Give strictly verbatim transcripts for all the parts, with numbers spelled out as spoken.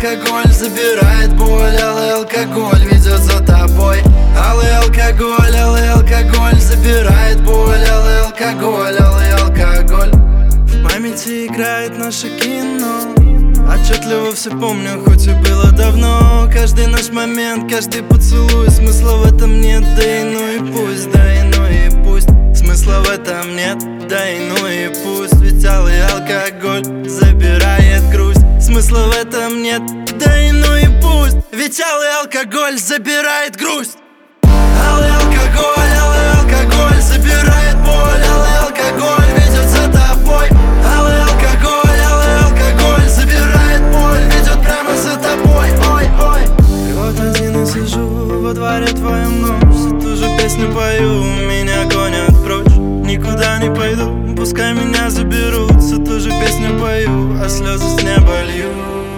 алкоголь забирает боль, алый алкоголь ведет за тобой. Алый алкоголь, алый алкоголь забирает боль, алый алкоголь, алый алкоголь. В памяти играет наше кино, отчетливо все помню, хоть и было давно. Каждый наш момент, каждый поцелуй, смысла в этом нет, да и ну и пусть, да и ну и пусть. Смысла в этом нет, да и ну и пусть. Ведь алый алкоголь забирает грусть. Смысла в этом нет, да и ну и пусть. Ведь алый алкоголь забирает грусть. Алый алкоголь, алый алкоголь забирает боль, алый алкоголь ведет за тобой. Алый алкоголь, алый алкоголь забирает боль, ведет прямо за тобой. Ой, ой. И вот один и сижу во дворе твоем ночь, ту же песню пою, меня гонят прочь. Никуда не пойду, пускай меня заберут, всю ту же песню пою, а слезы с неба лью.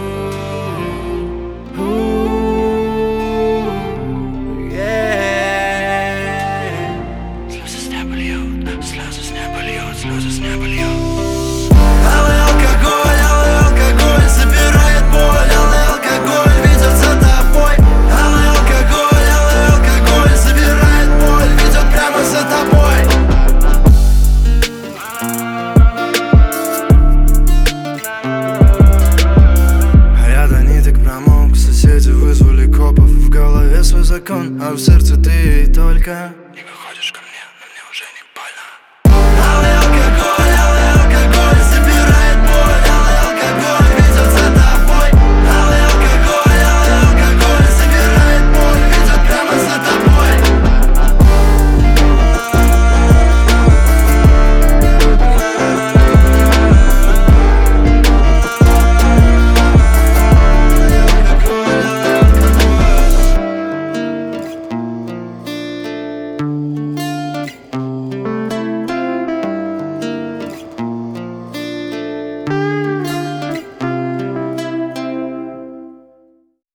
Слезы с неба льют. Алый алкоголь, алый алкоголь забирает боль, алый алкоголь ведет за тобой. Алый алкоголь, алый алкоголь забирает боль, ведет прямо за тобой. А я до ниток промок, соседи вызвали копов. В голове свой закон, а в сердце ты и только.